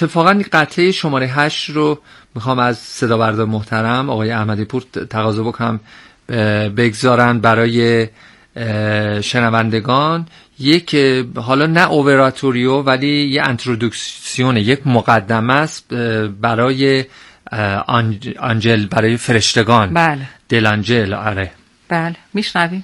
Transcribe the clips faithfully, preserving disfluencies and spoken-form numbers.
اتفاقا قطعه شماره هشت رو میخوام از صدابردار محترم آقای احمدی پور تقاضا بکنم بگذارن برای شنوندگان. یک حالا نه اووراتوریو ولی یه انترودکسیونه، یک مقدمه است برای آنجل، برای فرشتگان. بله. دل آنجل. آره بله میشنویم.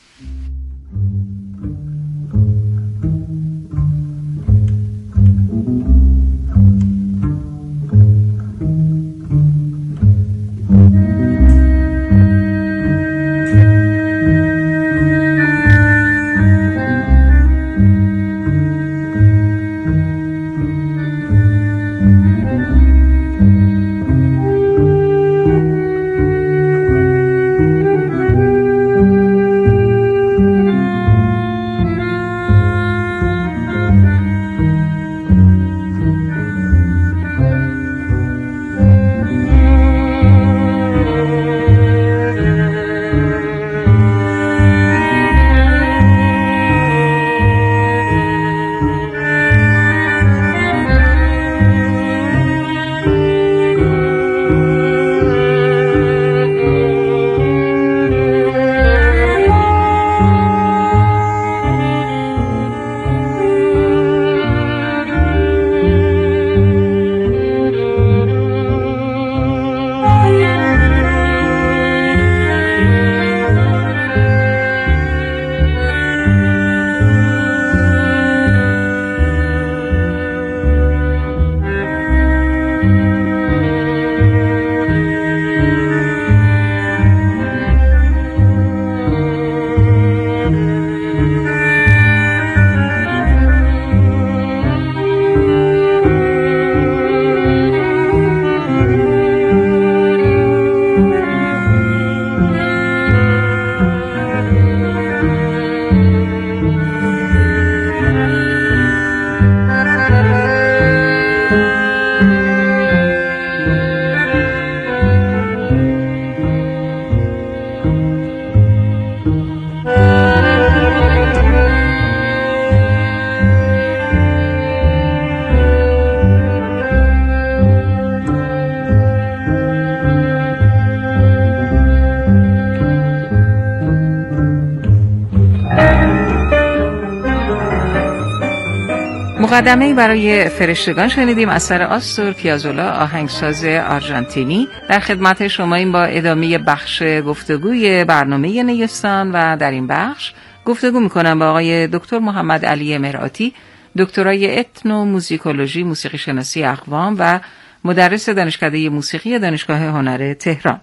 مقدمه‌ای برای فرشتگان شنیدیم اثر آستور پیازولا، آهنگساز آرژانتینی. در خدمت شما این با ادامه بخش گفتگوی برنامه نیستان و در این بخش گفتگو میکنم با آقای دکتر محمد علی مرآتی، دکترای اتنو موزیکولوژی، موسیقی شناسی اقوام و مدرس دانشکده موسیقی دانشگاه هنر تهران.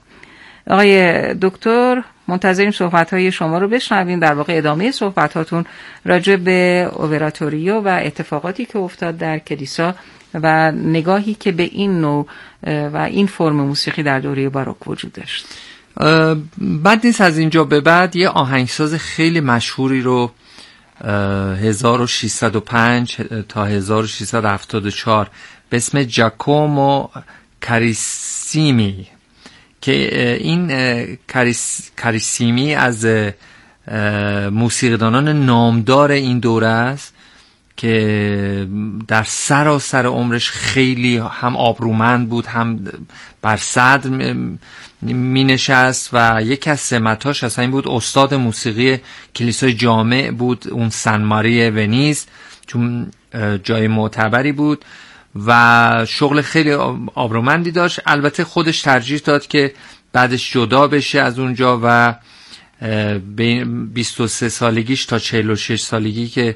آقای دکتر، منتظریم صحبت‌های شما رو بشنویم، در واقع ادامه صحبتاتون راجع به اووراتوریو و اتفاقاتی که افتاد در کلیسا و نگاهی که به این نوع و این فرم موسیقی در دوره باروک وجود داشت. بعد نیست از اینجا به بعد یه آهنگساز خیلی مشهوری رو هزار و ششصد و پنج تا هزار و ششصد و هفتاد و چهار به اسم جاکومو کاریسیمی که این کاریس، کاریسیمی از موسیقیدانان نامدار این دوره است که در سراسر عمرش خیلی هم آبرومند بود، هم بر صدر می نشست و یک از سمتاش اصلا این بود استاد موسیقی کلیسای جامع بود، اون سن ماری ونیز، چون جای معتبری بود و شغل خیلی آبرومندی داشت. البته خودش ترجیح داد که بعدش جدا بشه از اونجا و بیست و سه سالگیش تا چهل و شش سالگی که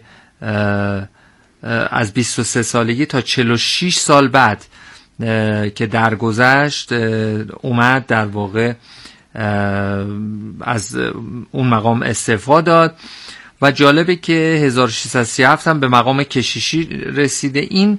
از بیست و سه سالگی تا چهل و شش سال بعد که درگذشت اومد در واقع از اون مقام استعفا داد و جالبه که هزار و ششصد و سی و هفت هم به مقام کشیشی رسیده. این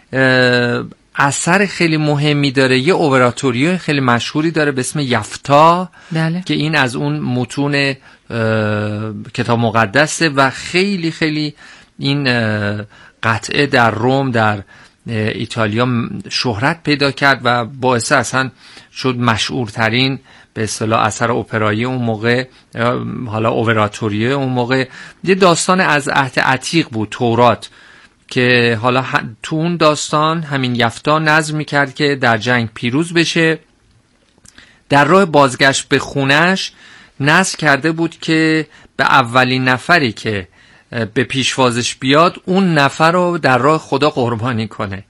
اثر خیلی مهمی داره، یه اووراتوریو خیلی مشهوری داره به اسم یفتا بله. که این از اون متون کتاب مقدسه و خیلی خیلی این قطعه در روم در ایتالیا شهرت پیدا کرد و باعث اصلا شد مشهورترین به اصطلاح اثر اپرایی اون موقع، حالا اووراتوریو اون موقع. یه داستان از عهد عتیق بود، تورات که حالا تو اون داستان همین یفتا نظر میکرد که در جنگ پیروز بشه. در راه بازگشت به خونش نظر کرده بود که به اولین نفری که به پیشوازش بیاد اون نفر رو در راه خدا قربانی کنه.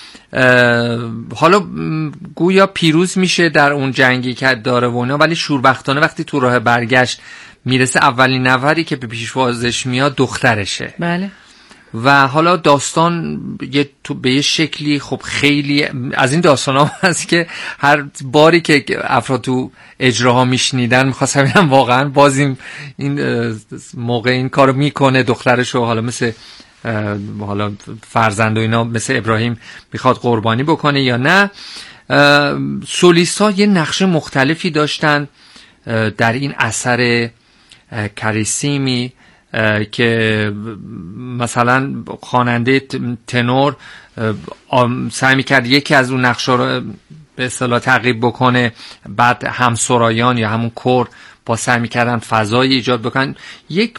حالا گویا پیروز میشه در اون جنگی که داره و اینا، ولی شوربختانه وقتی تو راه برگشت میرسه اولین نفری که به پیشوازش میاد دخترشه. بله. و حالا داستان یه تو به یه شکلی خب خیلی از این داستان ها هست که هر باری که افراد تو اجراها میشنیدن میخواستم ببینم واقعا باز این, این موقع این کارو میکنه دخترشو، حالا مثل حالا فرزند و اینا مثل ابراهیم میخواد قربانی بکنه یا نه. سولیست ها یه نقش مختلفی داشتن در این اثر کاریسیمی که مثلا خواننده تنور سعی میکرد یکی از اون نقشا رو به اصطلاح تعقیب بکنه، بعد همسرایان یا همون کور با سعی میکردن فضایی ایجاد بکنن. یک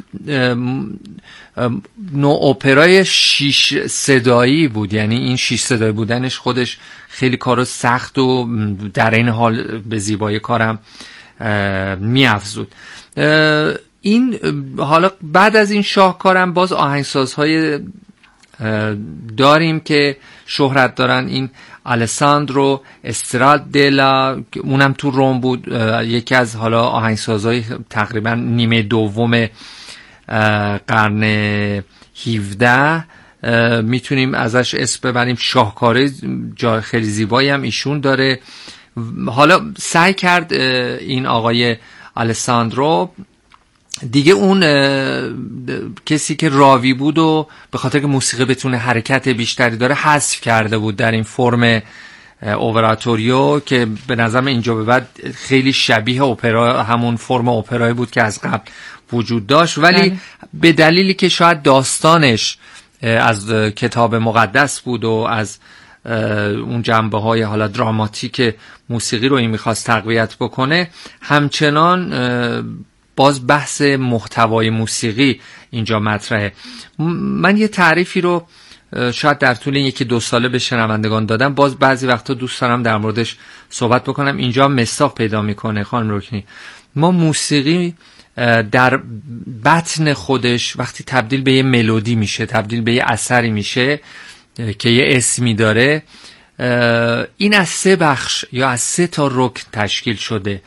نوع اپرای شیش صدایی بود، یعنی این شیش صدایی بودنش خودش خیلی کارو سخت و در این حال به زیبایی کارم میافزود. این حالا بعد از این شاهکارم باز آهنگسازهای داریم که شهرت دارن. این الساندرو استرادلا که اونم تو روم بود، یکی از حالا آهنگسازهای تقریبا نیمه دوم قرن هفده میتونیم ازش اسم ببریم. شاهکاره جای خیلی زیبایی هم ایشون داره. حالا سعی کرد این آقای الساندرو دیگه اون کسی که راوی بود و به خاطر که موسیقی بتونه حرکت بیشتری داره حذف کرده بود در این فرم اووراتوریو که به نظرم اینجا به بعد خیلی شبیه اپرا، همون فرم اپرایی بود که از قبل وجود داشت، ولی به دلیلی که شاید داستانش از کتاب مقدس بود و از اون جنبه های حالا دراماتیک موسیقی رو این میخواست تقویت بکنه، همچنان باز بحث محتوای موسیقی اینجا مطرحه. من یه تعریفی رو شاید در طول یکی دو ساله به شنوندگان دادم، باز بعضی وقتا دوست دارم در موردش صحبت بکنم. اینجا مصداق پیدا میکنه خانم رکنی. ما موسیقی در بطن خودش وقتی تبدیل به یه ملودی میشه، تبدیل به یه اثری میشه که یه اسمی داره، این از سه بخش یا از سه تا رکن تشکیل شده.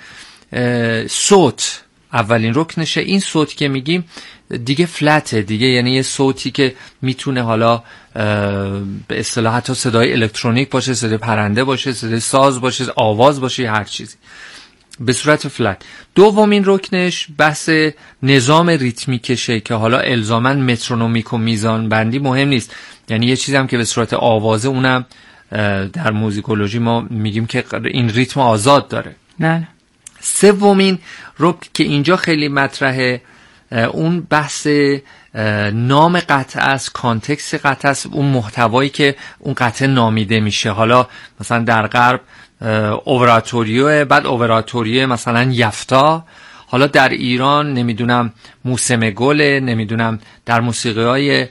صوت اولین رکنشه. این صوت که میگیم دیگه فلته دیگه، یعنی یه صوتی که میتونه حالا به اصطلاح حتی صدای الکترونیک باشه، صدای پرنده باشه، صدای ساز باشه، آواز باشه، هر چیزی به صورت فلت. دومین رکنش بحث نظام ریتمیکشه که حالا الزاماً مترونومیک و میزان بندی مهم نیست، یعنی یه چیزی هم که به صورت آوازه، اونم در موزیکولوژی ما میگیم که این ریتم آزاد داره. نه. سومین رکن که اینجا خیلی مطرحه اون بحث نام قطعه است، کانتکست قطعه است، اون محتوایی که اون قطعه نامیده میشه. حالا مثلا در غرب اووراتوریو، بعد اووراتوریو مثلا یفتا، حالا در ایران نمیدونم موسم گله، نمیدونم در موسیقی های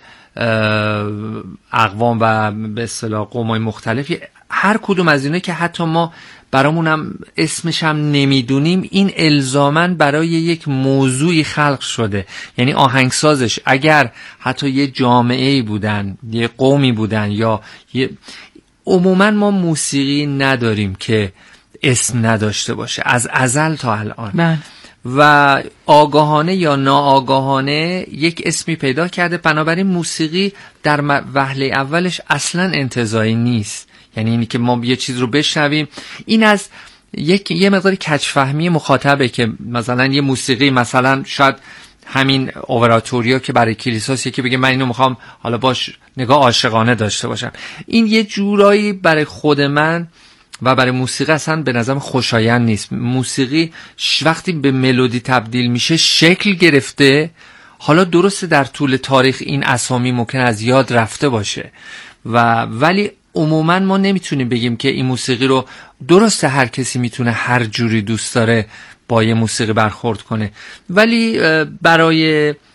اقوام و به اصطلاح قوم‌های مختلفی، هر کدوم از اینا که حتی ما برامونم اسمش هم نمیدونیم، این الزاماً برای یک موضوعی خلق شده. یعنی آهنگسازش اگر حتی یه جامعه‌ای بودن، یه قومی بودن، یا یه... عموماً ما موسیقی نداریم که اسم نداشته باشه از ازل تا الان. من. و آگاهانه یا ناآگاهانه یک اسمی پیدا کرده. بنابراین موسیقی در وهله اولش اصلاً انتزاعی نیست، یعنی اینی که ما یه چیز رو بشنویم، این از یک یه مقدار کج‌فهمی مخاطبه که مثلا یه موسیقی مثلا شاید همین اووراتوریا که برای کلیساست که بگه من اینو میخوام حالا باش نگاه عاشقانه داشته باشم، این یه جورایی برای خود من و برای موسیقی اصلا به نظرم خوشایند نیست. موسیقی وقتی به ملودی تبدیل میشه شکل گرفته. حالا درسته در طول تاریخ این اسامی ممکن از یاد رفته باشه و ولی عموما ما نمیتونیم بگیم که این موسیقی رو، درسته هر کسی میتونه هر جوری دوست داره با یه موسیقی برخورد کنه، ولی برای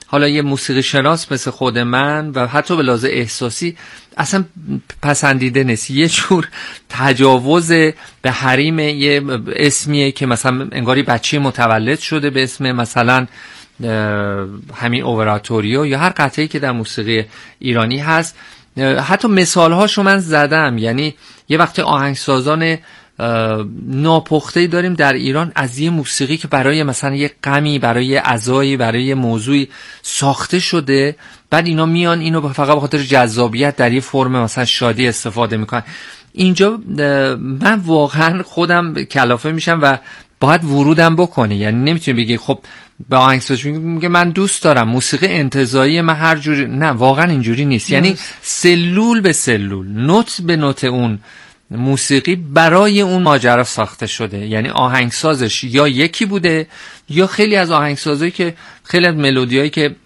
حالا یه موسیقی شناس مثل خود من و حتی به لحاظ احساسی اصلا پسندیده نیست. یه جور تجاوز به حریم یه اسمیه که مثلا انگاری بچه متولد شده به اسم مثلا همین اووراتوریو یا هر قطعه‌ای که در موسیقی ایرانی هست. حتی مثالهاشو من زدم، یعنی یه وقت آهنگسازان ناپخته‌ای داریم در ایران از یه موسیقی که برای مثلا یه غمی، برای عزایی، برای یه موضوعی ساخته شده، بعد اینا میان اینو فقط به خاطر جذابیت در یه فرم مثلا شادی استفاده میکنن. اینجا من واقعا خودم کلافه میشم و باید ورودم بکنه. یعنی نمیتونی بگی خب به آهنگساز میگه من دوست دارم موسیقی انتزاعی من هر جوری، نه واقعا اینجوری نیست. یعنی سلول به سلول، نوت به نوت اون موسیقی برای اون ماجرا ساخته شده. یعنی آهنگسازش یا یکی بوده یا خیلی از آهنگسازایی که خیلی از ملودیایی که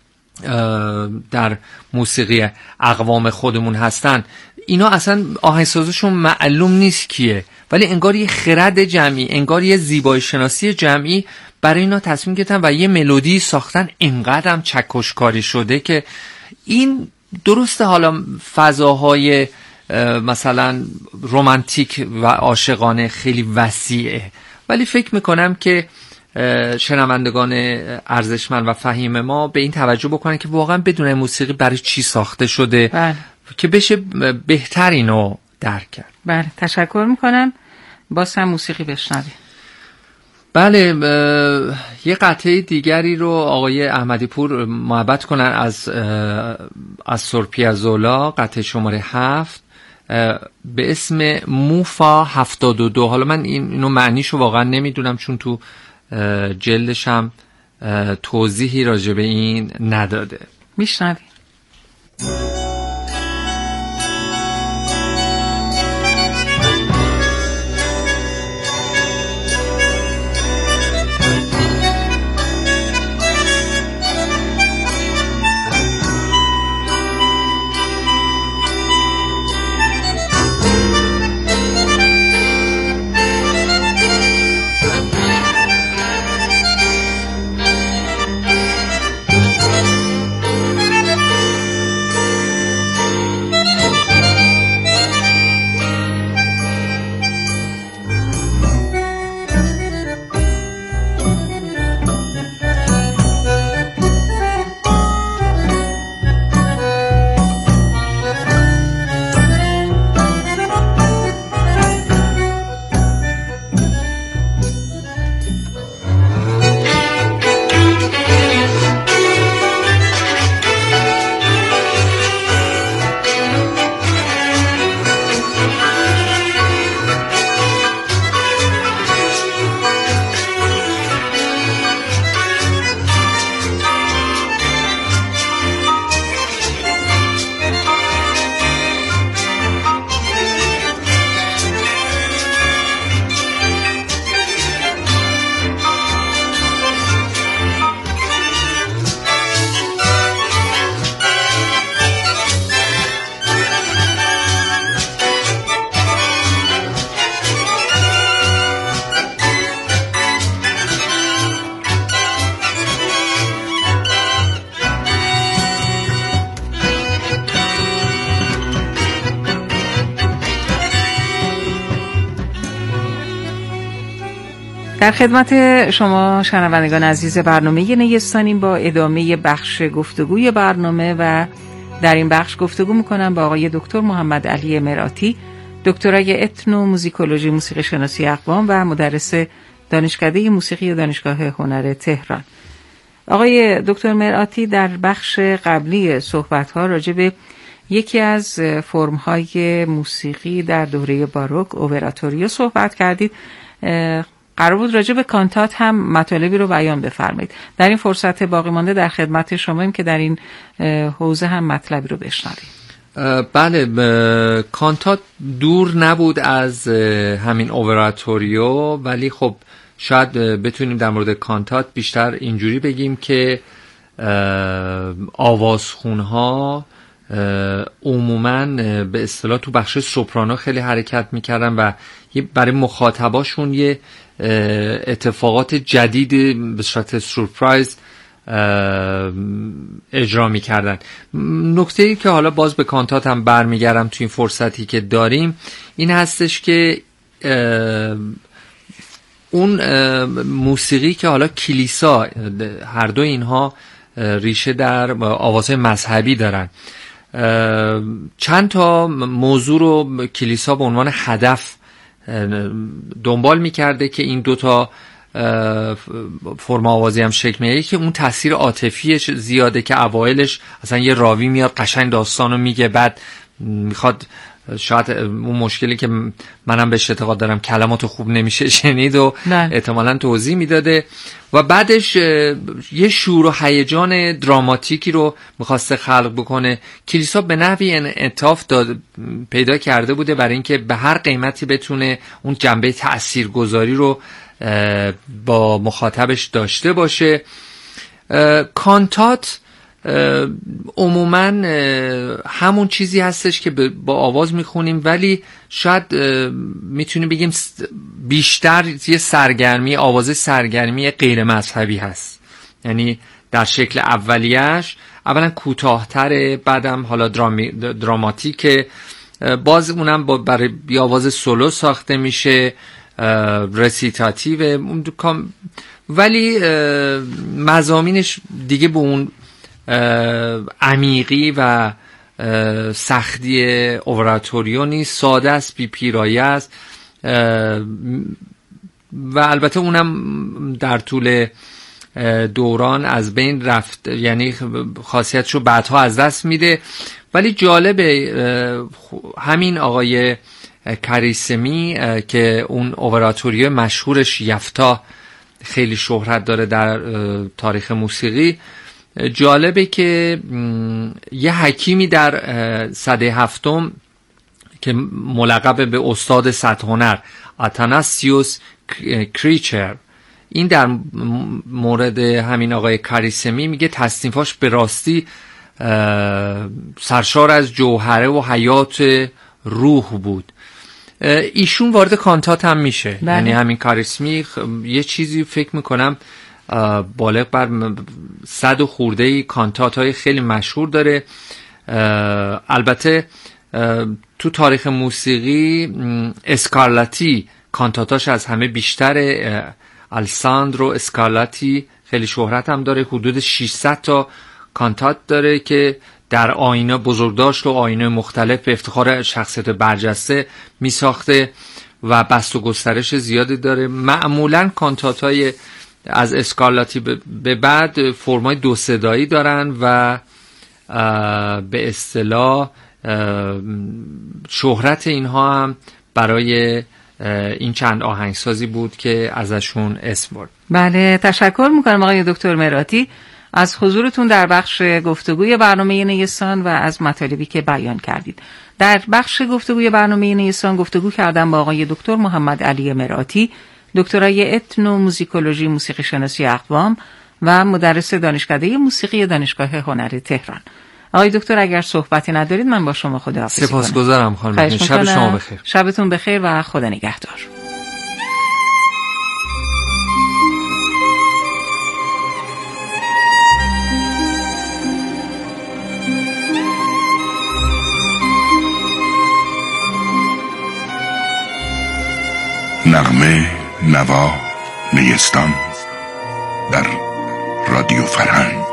در موسیقی اقوام خودمون هستن، اینا اصلا آهنگسازشون معلوم نیست کیه، ولی انگار یه خرد جمعی، انگار یه زیبایی شناسی جمعی برای اینا تصمیم گرفتن و یه ملودی ساختن اینقدرم چکشکاری شده که این درسته. حالا فضاهای مثلا رمانتیک و عاشقانه خیلی وسیعه، ولی فکر میکنم که شنوندگان ارزشمند و فهیم ما به این توجه بکنن که واقعا بدون موسیقی برای چی ساخته شده بله. که بشه بهتر اینو درک کرد. بله تشکر میکنم. باز هم موسیقی بشنویم. بله یه قطعه دیگری رو آقای احمدی پور محبت کنن از آستور پیازولا، قطعه شماره هفت به اسم موفا هفتاد و دو. حالا من این اینو معنیشو واقعا نمیدونم چون تو جلدش هم توضیحی راجع به این نداده. میشنویم. در خدمت شما شنوندگان عزیز برنامه نیستانیم با ادامه بخش گفتگوی برنامه و در این بخش گفتگو میکنم با آقای دکتر محمد علی مرآتی، دکترای اتنو موزیکولوژی موسیقی شناسی اقوام و مدرس دانشکده موسیقی دانشگاه هنر تهران. آقای دکتر مرآتی در بخش قبلی صحبت‌ها راجع به یکی از فرم‌های موسیقی در دوره باروک اووراتوریو صحبت کردید. قرار بود راجع به کانتات هم مطالبی رو بیان بفرمایید. در این فرصت باقی مانده در خدمت شماییم که در این حوزه هم مطلبی رو بشنویم. بله کانتات دور نبود از همین اووراتوریو، ولی خب شاید بتونیم در مورد کانتات بیشتر اینجوری بگیم که آوازخونها عموماً به اصطلاح تو بخش سوپرانو خیلی حرکت میکردن و برای مخاطباشون یه اتفاقات جدید به صورت سورپرایز اجرا میکردن. نکته ای که حالا باز به کانتات هم برمیگردم تو این فرصتی که داریم این هستش که اون موسیقی که حالا کلیسا، هر دو اینها ریشه در آوازهای مذهبی دارن، چند تا موضوع رو کلیسا به عنوان هدف دنبال میکرده که این دوتا فرم آوازی هم شکل میگیره که اون تاثیر عاطفیش زیاده که اوایلش اصلا یه راوی میاد قشنگ داستانو میگه، بعد میخواد شاید اون مشکلی که منم بهش اعتقاد دارم کلماتو خوب نمیشه شنید و احتمالاً توضیح میداده و بعدش یه شور و هیجان دراماتیکی رو میخواسته خلق بکنه. کلیسا به نحوی انعطاف داد پیدا کرده بوده برای اینکه به هر قیمتی بتونه اون جنبه تاثیرگذاری رو با مخاطبش داشته باشه. کانتات عموما همون چیزی هستش که با آواز میخونیم، ولی شاید میتونیم بگیم بیشتر یه سرگرمی، آواز سرگرمی غیر مذهبی هست. یعنی در شکل اولیش اولا کوتاه‌تره، بعدم حالا درامی، دراماتیکه، باز اونم با برای آواز سولو ساخته میشه، رسیتاتیو، ولی مضامینش دیگه به اون عمیقی و سختی اووراتوریو نیست، ساده است، بی پیرایه است و البته اونم در طول دوران از بین رفت، یعنی خاصیتشو بعدها از دست میده. ولی جالبه همین آقای کاریسمی که اون اووراتوریو مشهورش یفتا خیلی شهرت داره در تاریخ موسیقی، جالبه که یه حکیمی در سده هفتم که ملقب به استاد صد هنر، آتاناسیوس کریچر، این در مورد همین آقای کاریسمی میگه تصنیفاش به راستی سرشار از جوهره و حیات روح بود. ایشون وارد کانتات هم میشه، یعنی همین کاریسمی یه چیزی فکر میکنم بالغ بر صد و خورده ای کانتات های خیلی مشهور داره. البته تو تاریخ موسیقی اسکارلاتی کانتاتاش از همه بیشتره. الساندرو اسکارلاتی خیلی شهرت هم داره، حدود ششصد تا کانتات داره که در آینه بزرگداشت و آینه مختلف به افتخار شخصیت برجسته می ساخته و بست و گسترش زیادی داره. معمولاً کانتات های از اسکارلاتی به بعد فرمای دو صدایی دارن و به اصطلاح شهرت اینها هم برای این چند آهنگسازی بود که ازشون اسم برد. بله، تشکر میکنم آقای دکتر مراتی از حضورتون در بخش گفتگوی برنامه نیستان و از مطالبی که بیان کردید. در بخش گفتگوی برنامه نیستان گفتگو کردم با آقای دکتر محمد علی مراتی، دکترای اتنو موزیکولوژی موسیقی شناسی اقوام و مدرس دانشکده موسیقی دانشگاه هنر تهران. آقای دکتر اگر صحبتی ندارید من با شما خداحافظی کنم. سپاسگزارم خانم. شب شما بخیر. شبتون بخیر و خدا نگهدار. نغمه نوا نیستان در رادیو فرهنگ.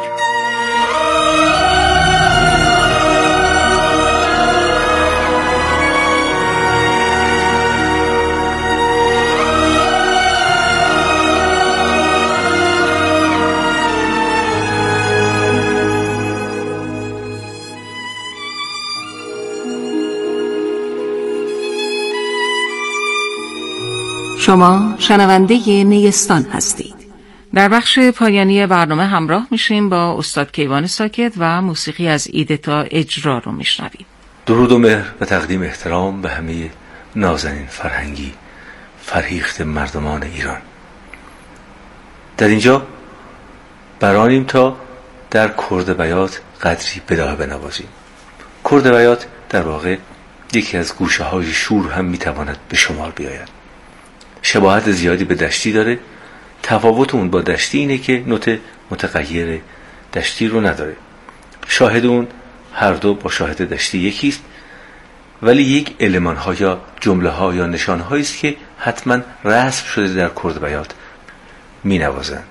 شما شنونده نیستان هستید. در بخش پایانی برنامه همراه میشیم با استاد کیوان ساکت و موسیقی از ایده تا اجرا رو میشنویم. درود و مهر و تقدیم احترام به همه نازنین فرهنگی فرهیخت مردمان ایران. در اینجا برانیم تا در کرد بیات قدری بداهه بنوازیم. کرد بیات در واقع یکی از گوشه های شور هم میتواند به شمار بیاید. شباهت زیادی به دشتی داره تفاوت اون با دشتی اینه که نوت متغیر دشتی رو نداره. شاهد اون هر دو با شاهد دشتی یکیست، ولی یک المان ها یا جمله ها یا نشان هایی است که حتما رسم شده در کرد بیات می نوازن.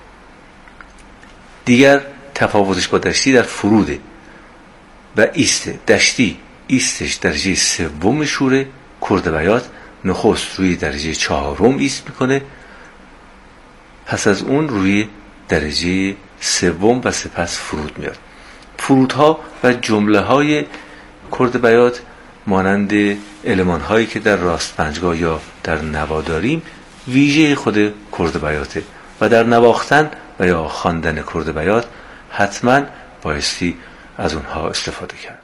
دیگر تفاوتش با دشتی در فروده و ایسته. دشتی ایستش درجه سوم شوره، کرد بیات نخست روی درجه چهارم ایست میکنه، پس از اون روی درجه سوم و سپس فرود میاد. فرودها و جمله های کرد بیات مانند المان هایی که در راست پنجگاه یا در نوا داریم ویژه خود کرد بیاته و در نواختن و یا خواندن کرد بیات حتما بایستی از اونها استفاده کرد.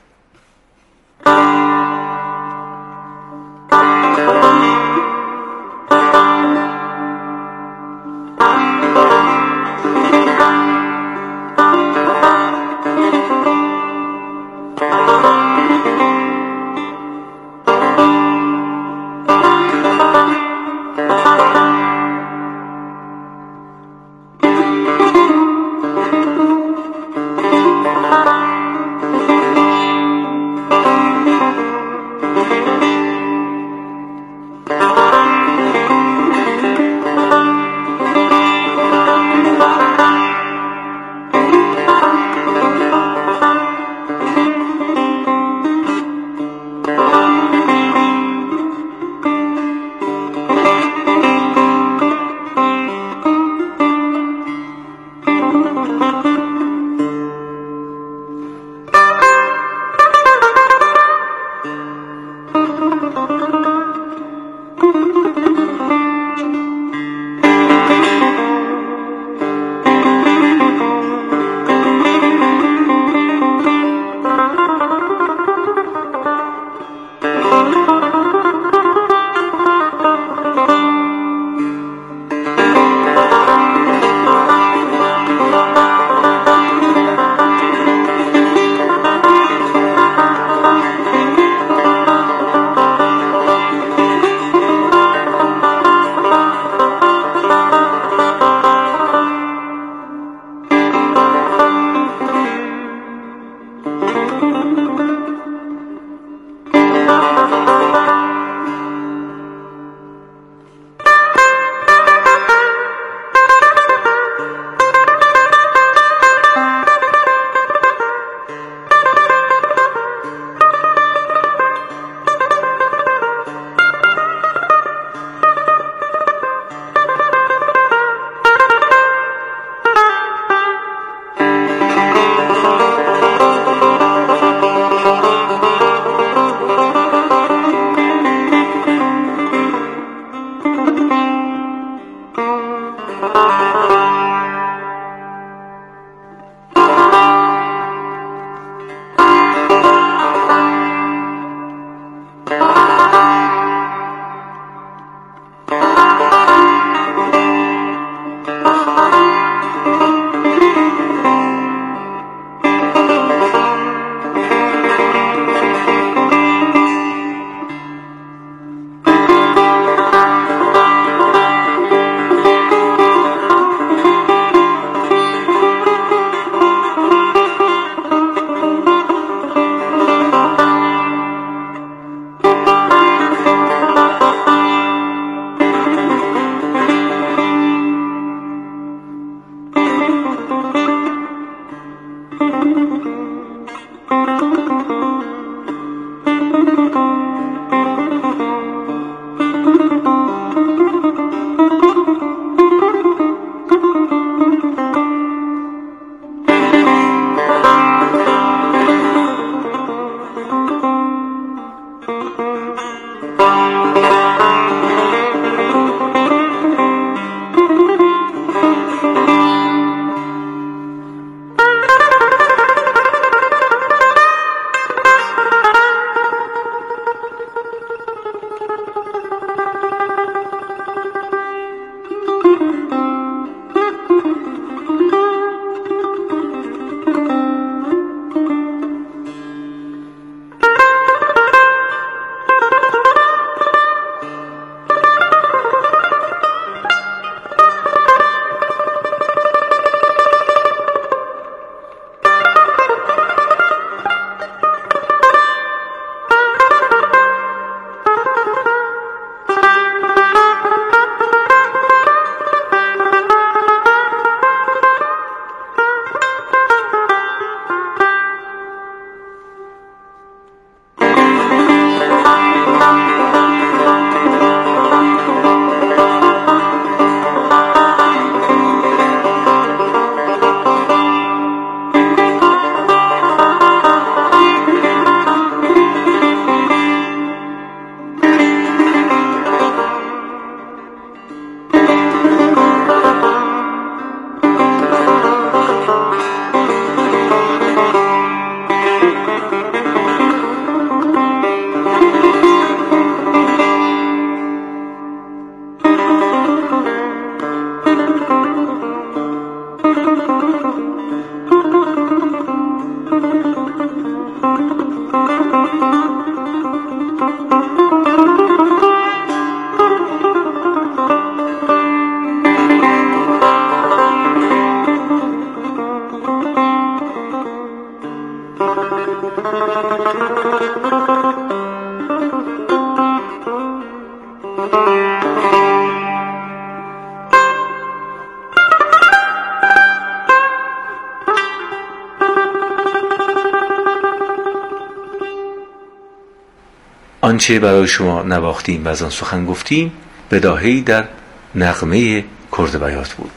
آنچه برای شما نواختیم و از آن سخن گفتیم بداهه‌ای در نغمه کرد بیات بود.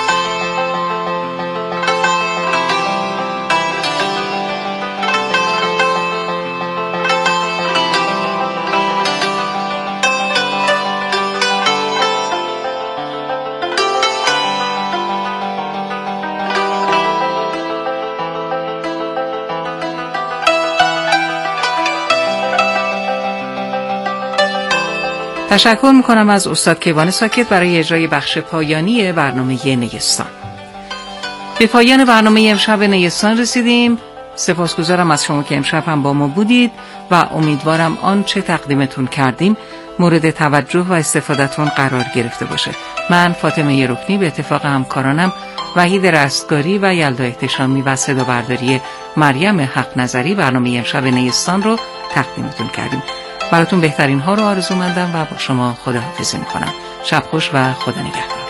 تشکر میکنم از استاد کیوان ساکت برای اجرای بخش پایانی برنامه نیستان. به پایان برنامه امشب نیستان رسیدیم. سپاسگزارم از شما که امشب هم با ما بودید و امیدوارم آنچه تقدیمتون کردیم مورد توجه و استفادهتون قرار گرفته باشه. من فاطمه رکنی به اتفاق همکارانم وحید رستگاری و یلدا احتشامی و صدا برداری مریم حق نظری برنامه امشب نیستان رو تقدیمتون کردیم. براتون بهترین ها رو آرزو مندم و با شما خداحافظی میکنم. شب خوش و خدا نگهدار.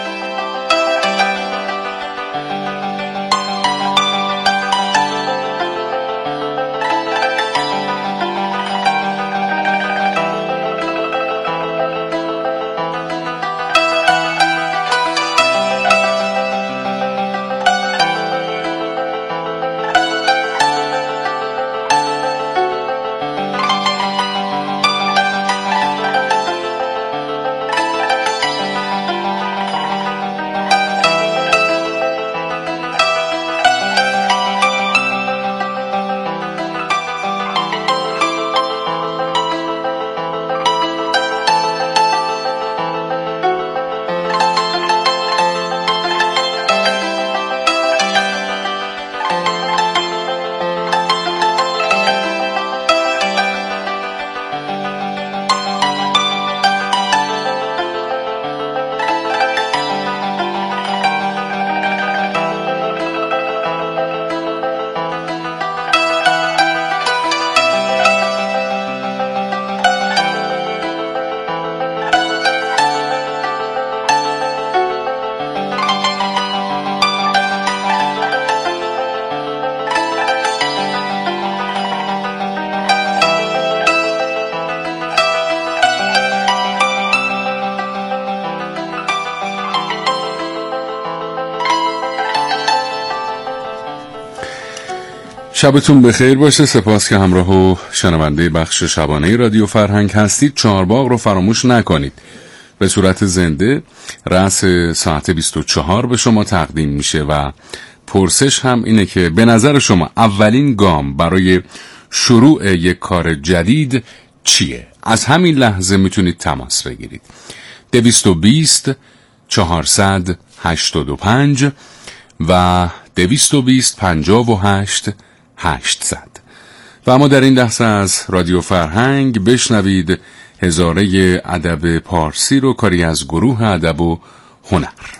شبتون بخیر باشه. سپاس که همراه و شنونده بخش شبانه رادیو فرهنگ هستید. چهارباغ رو فراموش نکنید. به صورت زنده رأس ساعت بیست و چهار به شما تقدیم میشه و پرسش هم اینه که به نظر شما اولین گام برای شروع یک کار جدید چیه؟ از همین لحظه میتونید تماس بگیرید. دویست و بیست چهارصد هشتاد و پنج و دویست و بیست پنجاه و هشت هشتصد. و اما در این لحظه از رادیو فرهنگ بشنوید هزاره ادب پارسی رو، کاری از گروه ادب و هنر.